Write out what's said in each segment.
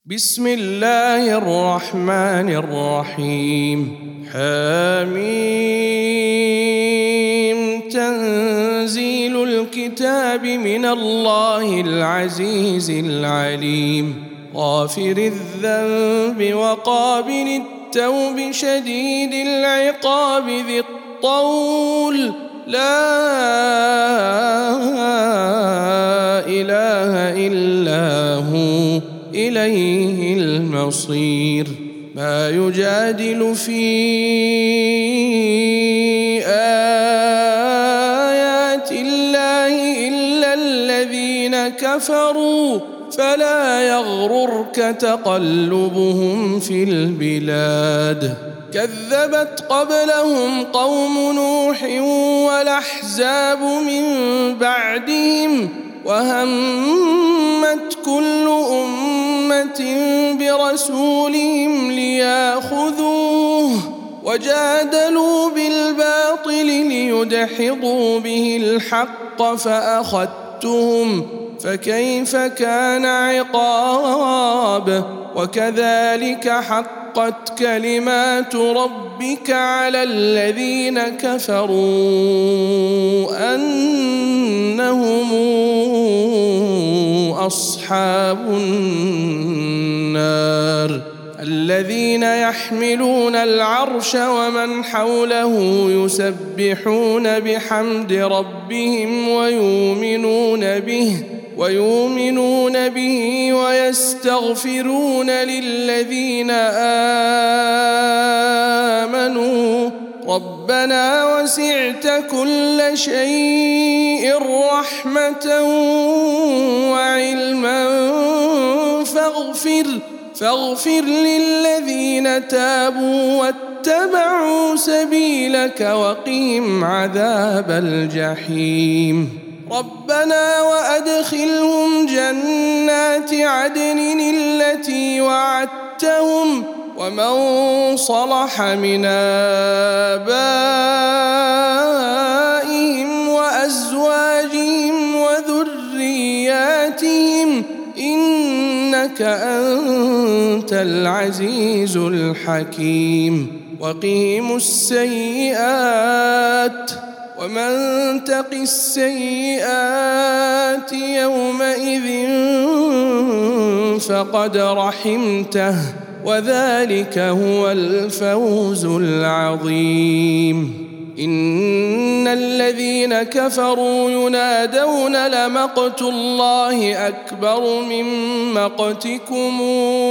بسم الله الرحمن الرحيم. حميم. تنزيل الكتاب من الله العزيز العليم. غافر الذنب وقابل التوب شديد العقاب ذي الطول لا إله إلا هو إليه المصير. ما يجادل في آيات الله إلا الذين كفروا فلا يغررك تقلبهم في البلاد. كذبت قبلهم قوم نوح والأحزاب من بعدهم وهمت كل أمة برسولهم ليأخذوه وجادلوا بالباطل ليدحضوا به الحق فأخذتهم فكيف كان عقاب. وكذلك حقت كلمات ربك على الذين كفروا أنهم أصحاب النار. الذين يحملون العرش ومن حوله يسبحون بحمد ربهم ويؤمنون به ويستغفرون للذين آمنوا ربنا وسعت كل شيء رحمة وعلما فاغفر للذين تابوا واتبعوا سبيلك وقهم عذاب الجحيم. ربنا وأدخلهم جنات عدن التي وعدتهم ومن صلح من آبائهم وأزواجهم وذرياتهم إنك أنت العزيز الحكيم. وقهم السيئات ومن تق السيئات يومئذ فقد رحمته وذلك هو الفوز العظيم. إن الذين كفروا ينادون لمقت الله أكبر من مقتكم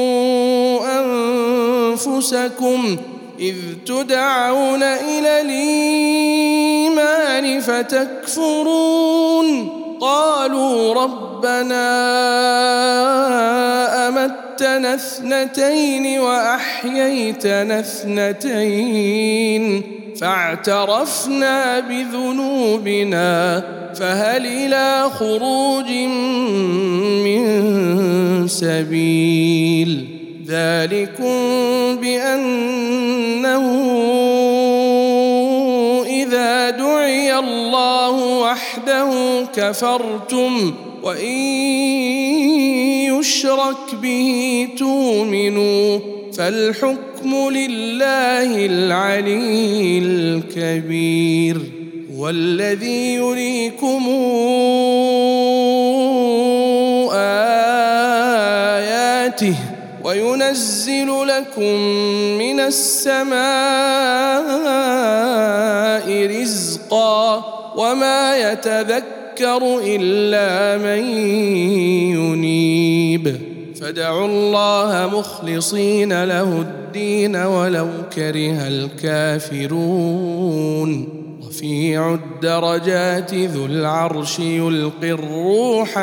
أنفسكم إذ تدعون إلى الإيمان فتكفرون. قالوا ربنا أمتنا اثنتين وأحييتنا اثنتين فاعترفنا بذنوبنا فهل إلى خروج من سبيل. ذلكم بأنه إذا دعي الله وحده كفرتم وإن يشرك به تؤمنوا فالحكم لله العلي الكبير. والذي يريكم آياته وينزل لكم من السماء رزقا وما يتذكر إلا من ينيب. فادعوا الله مخلصين له الدين ولو كره الكافرون. رفيع الدرجات ذو العرش يلقي الروح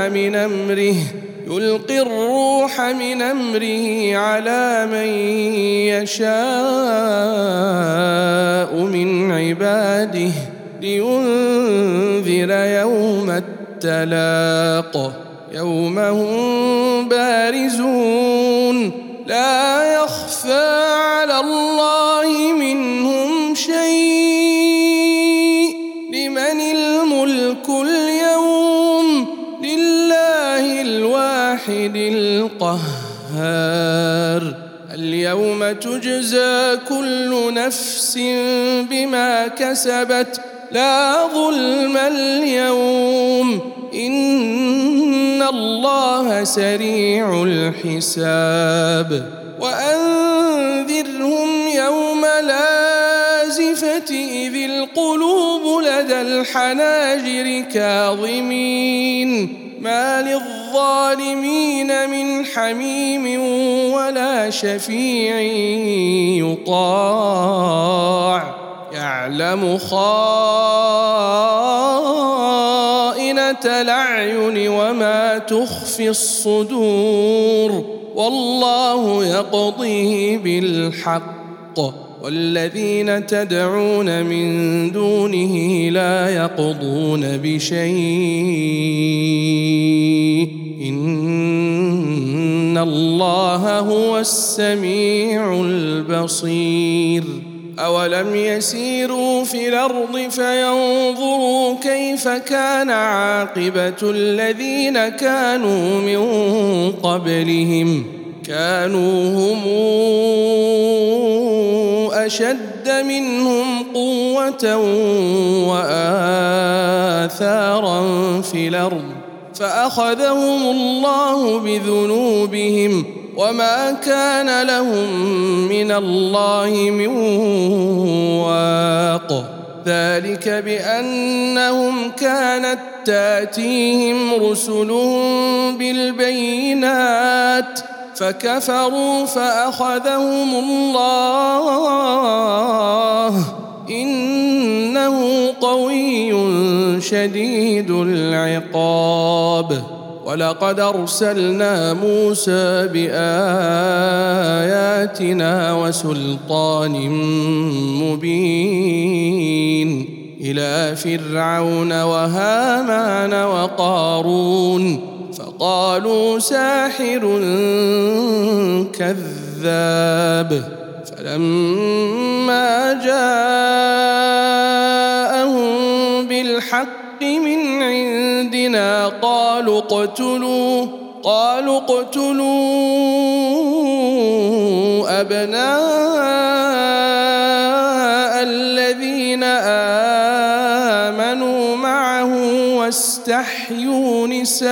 من أمره على من يشاء من عباده لينذر يوم التلاق يوم هم بارزون لا يخفى على الله منهم شيء. لمن الملك اليوم؟ لله الواحد القهار. والنهار اليوم تجزى كل نفس بما كسبت لا ظلم اليوم إن الله سريع الحساب وأنذرهم يوم الآزفة إذ القلوب لدى الحناجر كاظمين ما للظالمين من حميم ولا شفيع يطاع يعلم خائنة الأعين وما تخفي الصدور والله يقضي بالحق والذين تدعون من دونه لا يقضون بشيء إن الله هو السميع البصير أولم يسيروا في الأرض فينظروا كيف كان عاقبة الذين كانوا من قبلهم كانوا هم أشد منهم قوة وآثارا في الأرض فأخذهم الله بذنوبهم وما كان لهم من الله من واق ذلك بأنهم كانت تأتيهم رسلهم بالبينات فكفروا فأخذهم الله إنه قوي شديد العقاب ولقد أرسلنا موسى بآياتنا وسلطان مبين إلى فرعون وهامان وقارون فقالوا ساحر كذاب فلما جاءهم بالحق من عندنا قالوا اقتلوا أبناء الذين آمنوا معه واستحيوا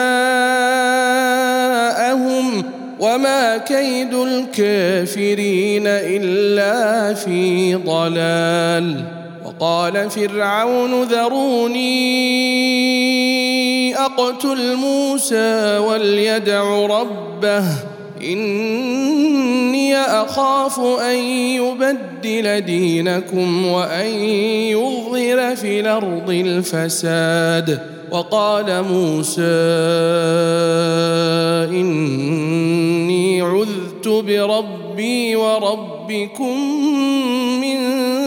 نساءهم وما كيد الكافرين إلا في ضلال وقال فرعون ذروني أقتل موسى وليدع ربه إني أخاف أن يبدل دينكم وأن يظهر في الأرض الفساد وقال موسى إني عذت بربي وربكم من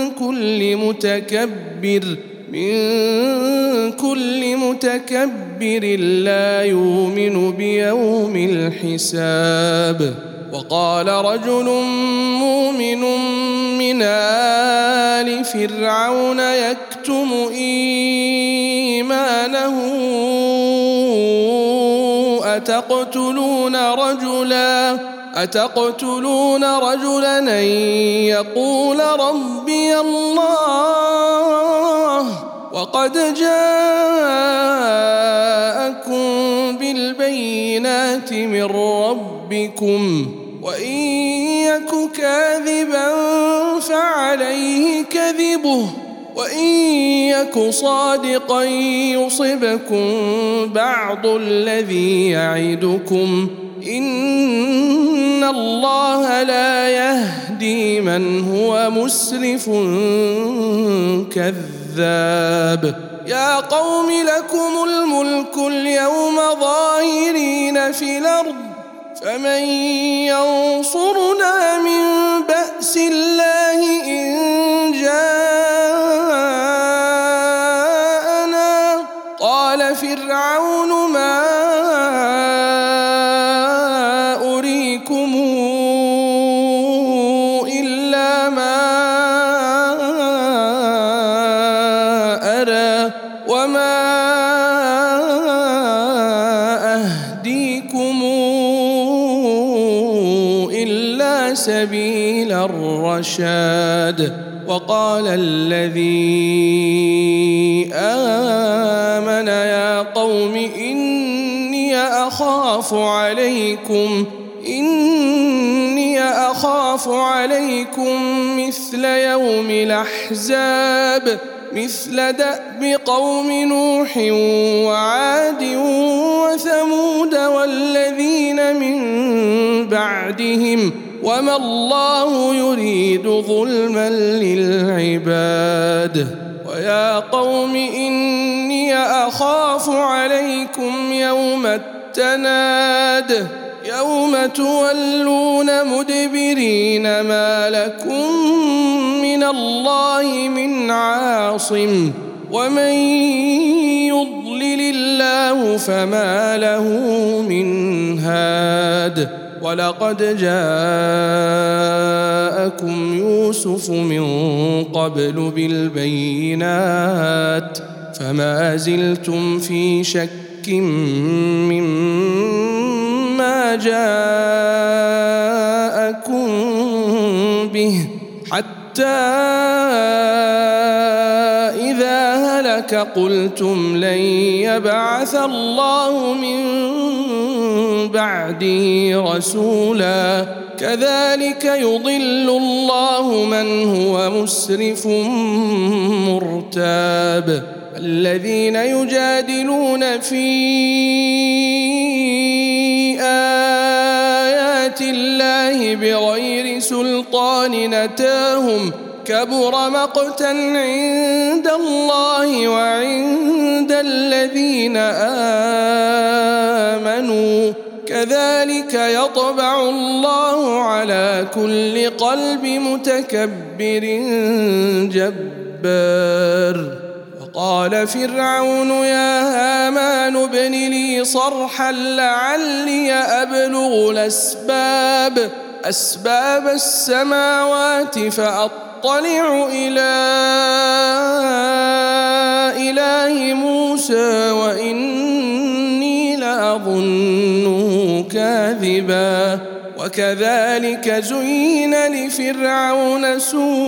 كل متكبر لا يؤمن بيوم الحساب وقال رجل مؤمن من آل فرعون يكتم إيمانه أتقتلون رجلا أن يقول ربي الله وقد جاءكم بالبينات من ربكم وإن يك كاذبا فعليه كذبه وإن يك صادقا يصبكم بعض الذي يعدكم إن الله لا يهدي من هو مسرف كذاب يا قوم لكم الملك اليوم ظاهرين في الأرض فمن ينصرنا من بأس الله إن جاءنا قال فرعون ما أريكم إلا ما أرى وما أهديكم سبيل الرشاد. وقال الذي آمن يا قوم إني أخاف عليكم مثل يوم الأحزاب، مثل دأب قوم نوح وعاد وثمود والذين من بعدهم، وما الله يريد ظلما للعباد. ويا قوم إني أخاف عليكم يوم التناد، يوم تولون مدبرين ما لكم من الله من عاصم، ومن يضلل الله فما له من هاد. ولقد جاءكم يوسف من قبل بالبينات فما زلتم في شك مما جاءكم به، حتى إذا هلك قلتم لن يبعث الله من بعده رسولا، كذلك يضل الله من هو مسرف مرتاب. الذين يجادلون في آيات الله بغير سلطان أتاهم كبر مقتا عند الله وعند الذين آمنوا، كذلك يطبع الله على كل قلب متكبر جبار. وقال فرعون يا هامان ابن لي صرحا لعلي أبلغ أسباب السماوات فأطلع إلى إله موسى وإني لأظنه كاذبا. وكذلك زين لفرعون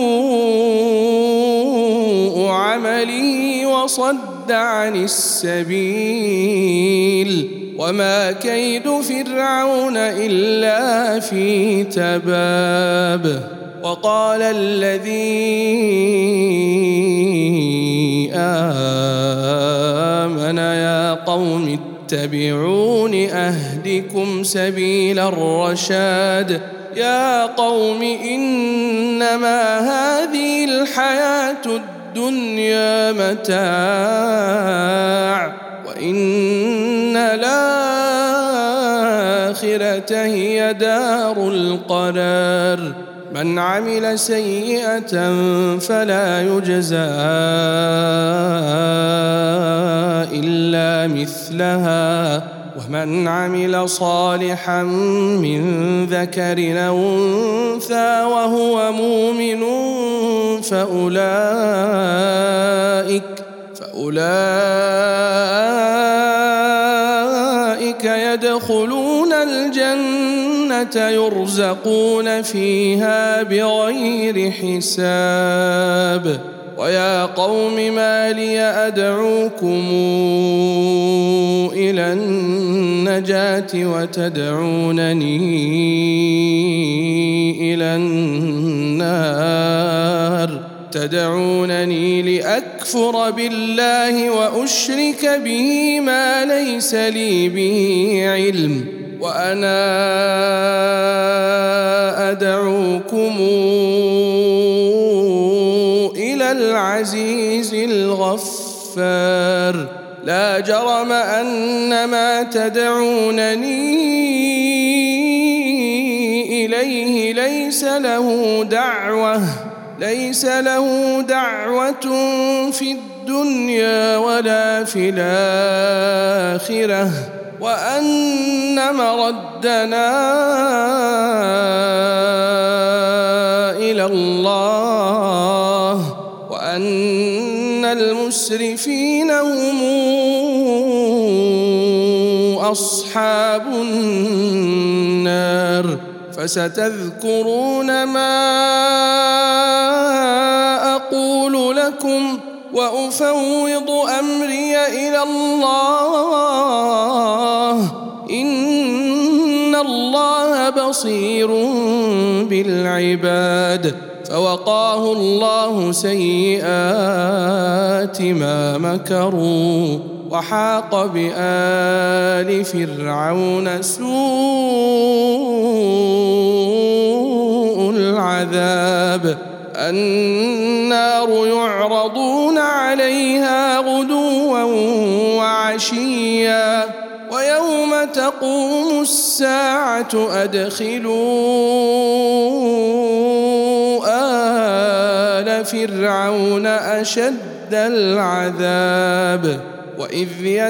سوء عمله وصد عن السبيل، وما كيد فرعون إلا في تباب. وقال الذي آمن يا قوم اتبعون أهدكم سبيل الرشاد. يا قوم إنما هذه الحياة الدنيا متاع وإن الآخرة هي دار القرار. من عمل سيئة فلا يجزى إلا مثلها، ومن عمل صالحا من ذكر أو أنثى وهو مؤمن فأولئك يدخلون الجنة يرزقون فيها بغير حساب. ويا قوم ما لي أدعوكم إلى النجاة وتدعونني إلى النار، تدعونني لأكفر بالله وأشرك به ما ليس لي به علم، وأنا أدعوكم إلى العزيز الغفار. لا جرم أن ما تدعونني إليه ليس له دعوة في الدنيا ولا في الآخرة، وأن مردنا إلى الله، وأن المسرفين هم أصحاب النار. فستذكرون ما أقول لكم وأفوض أمري إلى الله إن الله بصير بالعباد. فوقاه الله سيئات ما مكروا وحاق بآل فرعون سوء العذاب. النار يعرضون عليها غدوا وعشيا ويوم تقوم الساعة أدخلوا آل فرعون أشد العذاب. وإذ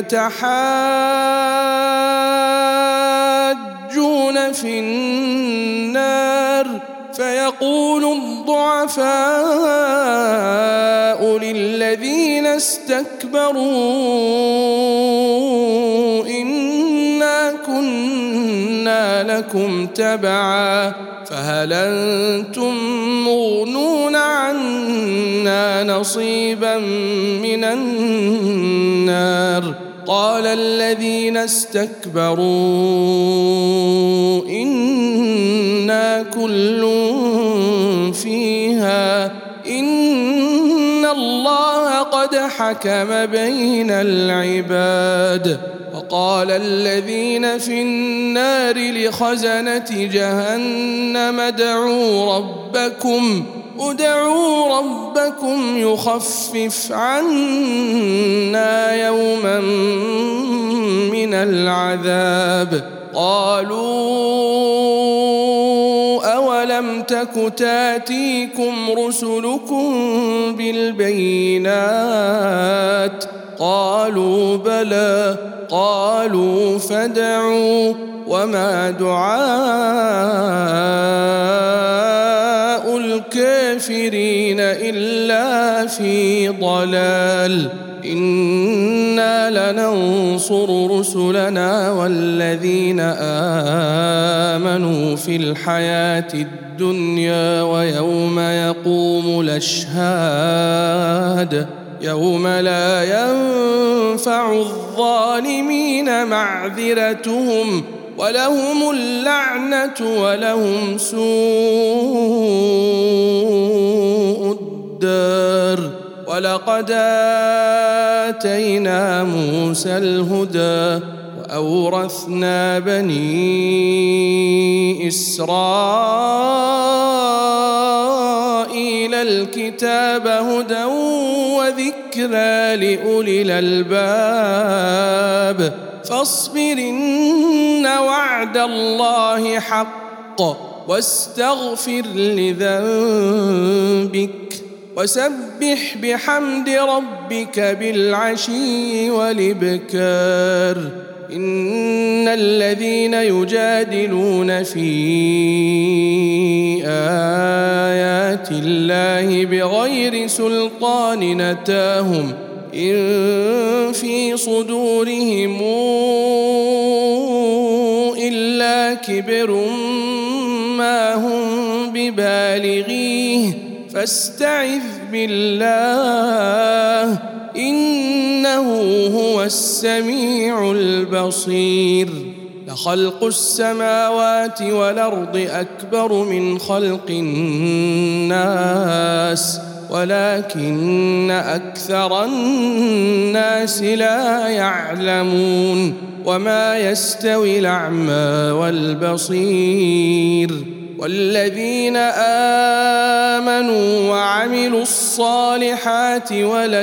يتحاجون في النار فيقول الضعفاء للذين استكبروا إنا كنا لكم تبعا فهل أنتم مغنون عنا نصيبا من النار. قال الذين استكبروا إنا كل فيها إن الله قد حكم بين العباد. وقال الذين في النار لخزنة جهنم ادعوا ربكم يخفف عنا يوما من العذاب. قالوا أولم تك تاتيكم رسلكم بالبينات قالوا بلى قالوا فادعوا وما دعاء الكافرين إلا في ضلال. إنا لننصر رسلنا والذين آمنوا في الحياة الدنيا ويوم يقوم الأشهاد يوم لا ينفع الظالمين معذرتهم ولهم اللعنة ولهم سوء الدار. ولقد آتينا موسى الهدى وأورثنا بني إسرائيل الكتاب هدى وذكرى لأولي الألباب. فاصبر إن وعد الله حق واستغفر لذنبك وسبح بحمد ربك بالعشي والإبكار. إن الذين يجادلون في آيات الله بغير سلطان نتاهم إن في صدورهم إلا كبر ما هم ببالغيه فاستعذ بالله إنه هو السميع البصير. لخلق السماوات والأرض أكبر من خلق الناس ولكن أكثر الناس لا يعلمون. وما يستوي الأعمى والبصير والذين آمنوا وعملوا الصالحات ولا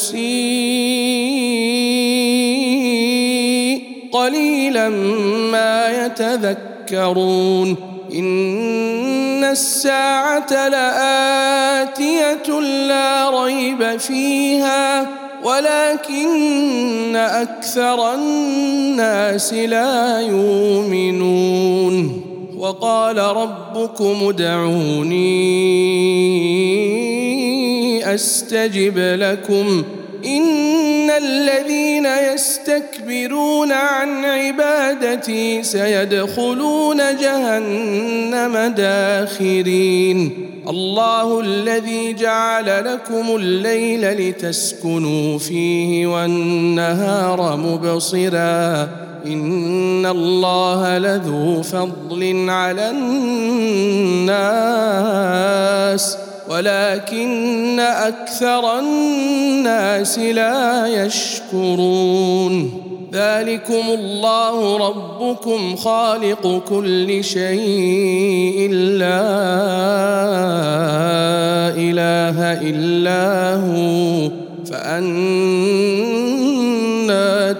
المسيء قليلا ما يتذكرون. إن الساعة لآتية لا ريب فيها ولكن أكثر الناس لا يؤمنون. وقال ربكم ادعوني أستجب لكم إن الذين يستكبرون عن عبادتي سيدخلون جهنم داخرين الله الذي جعل لكم الليل لتسكنوا فيه والنهار مبصرا إن الله لذو فضل على الناس ولكن أكثر الناس لا يشكرون ذلكم الله ربكم خالق كل شيء لا إله إلا هو فأنى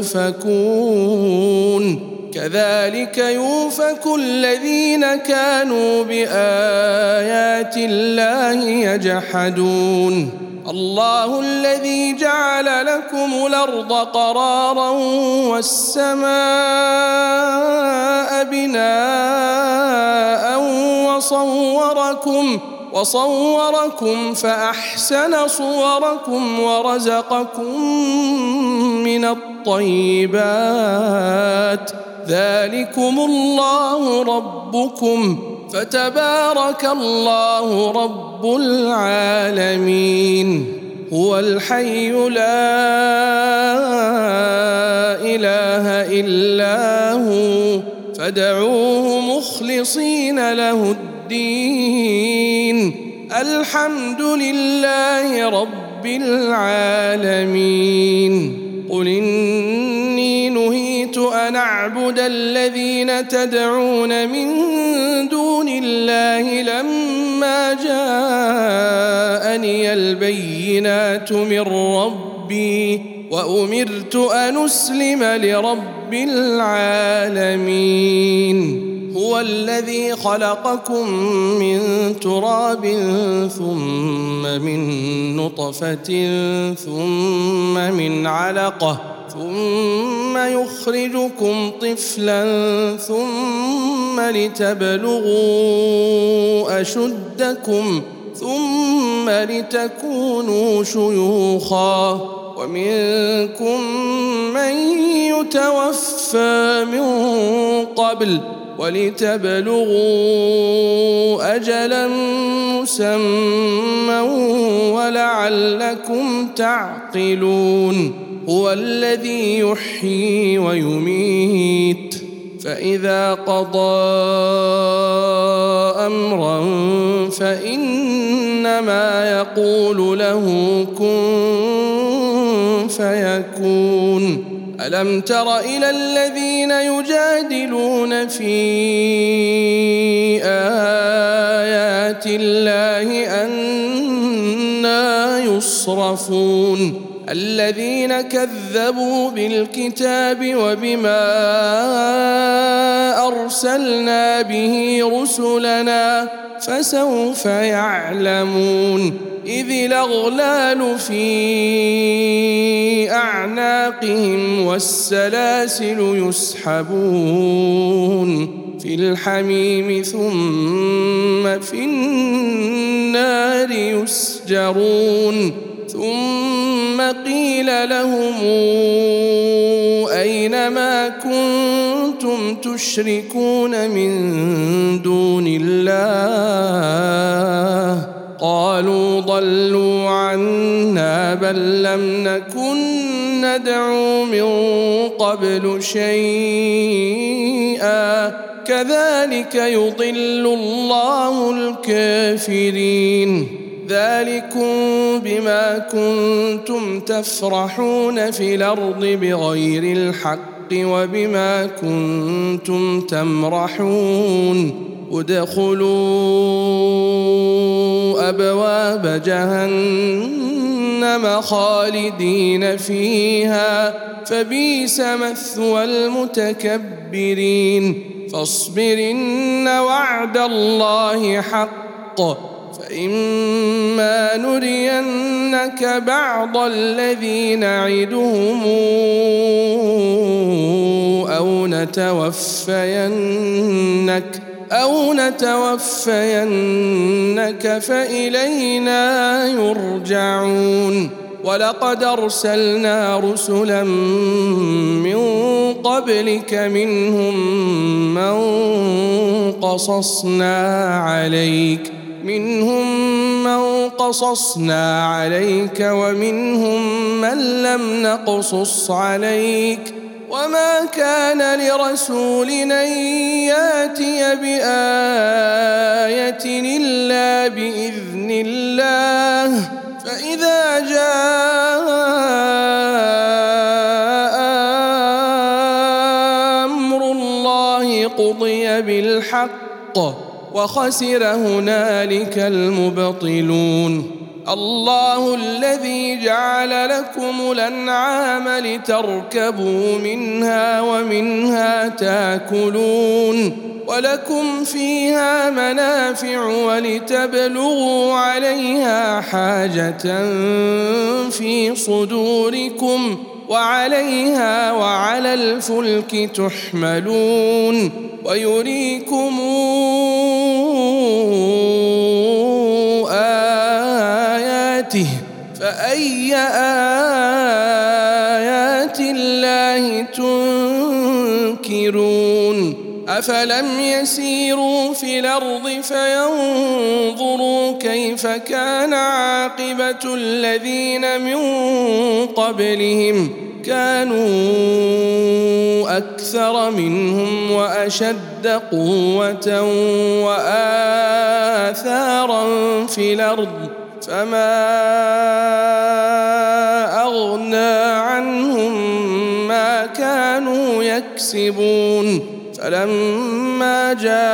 توفكون كذلك يؤفك الذين كانوا بآيات الله يجحدون الله الذي جعل لكم الأرض قرارا والسماء بناء وصوركم فأحسن صوركم ورزقكم من الطيبات ذلكم الله ربكم فتبارك الله رب العالمين هو الحي لا إله إلا هو فادعوه مخلصين له الدين الحمد لله رب العالمين قل إني نهيت أن أعبد الذين تدعون من دون الله لما جاءني البينات من ربي وأمرت أن أسلم لرب العالمين هو الذي خلقكم من تراب ثم من نطفة ثم من علقة ثم يخرجكم طفلا ثم لتبلغوا أشدكم ثم لتكونوا شيوخا ومنكم من يتوفى من قبل ولتبلغوا أجلا مسمى ولعلكم تعقلون هو الذي يحيي ويميت فإذا قضى أمرا فإنما يقول له كن فيكون ألم تر إلى الذين يجادلون في آيات الله أنى يصرفون الذين كذبوا بالكتاب وبما أرسلنا به رسلنا فسوف يعلمون إذ الأغلال في أعناقهم والسلاسل يسحبون في الحميم ثم في النار يسجرون ثم قيل لهم أين ما كنتم تشركون من دون الله قالوا ضلوا عنا بل لم نكن ندعو من قبل شيئا كذلك يضل الله الكافرين ذلكم بما كنتم تفرحون في الأرض بغير الحق وبما كنتم تمرحون ادخلوا أبواب جهنم خالدين فيها فبئس مثوى المتكبرين فاصبر إن وعد الله حق فإما نرينك بعض الذي نعدهم أو نتوفينك فإلينا يرجعون ولقد أرسلنا رسلا من قبلك منهم من قصصنا عليك ومنهم من لم نقصص عليك وما كان لرسول أن يأتي بآية إلا بإذن الله فإذا جاء أمر الله قضي بالحق وخسر هنالك المبطلون الله الذي جعل لكم الأنعام لتركبوا منها ومنها تاكلون ولكم فيها منافع ولتبلغوا عليها حاجة في صدوركم وعليها وعلى الفلك تحملون ويريكم آياته فأي آيات الله تنكرون أفلم يسيروا في الأرض فينظروا كيف كان عاقبة الذين من قبلهم كانوا أكثر منهم وأشد قوة وآثارا في الأرض فما أغنى عنهم ما كانوا يكسبون فلما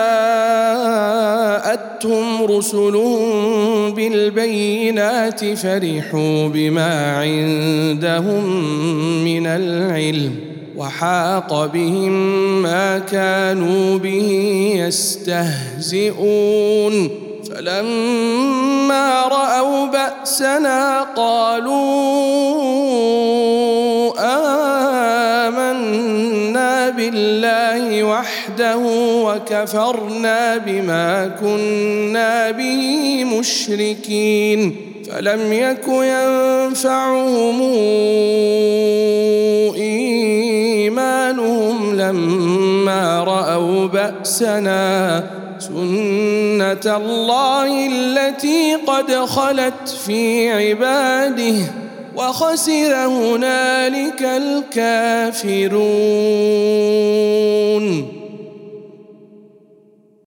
جاءتهم رسلهم بالبينات فرحوا بما عندهم من العلم وحاق بهم ما كانوا به يستهزئون فلما رأوا بأسنا قالوا آمنا بالله وحده وكفرنا بما كنا به مشركين فلم يك ينفعهم إيمانهم لما رأوا بأسنا سنة الله التي قد خلت في عباده وخسر هنالك الكافرون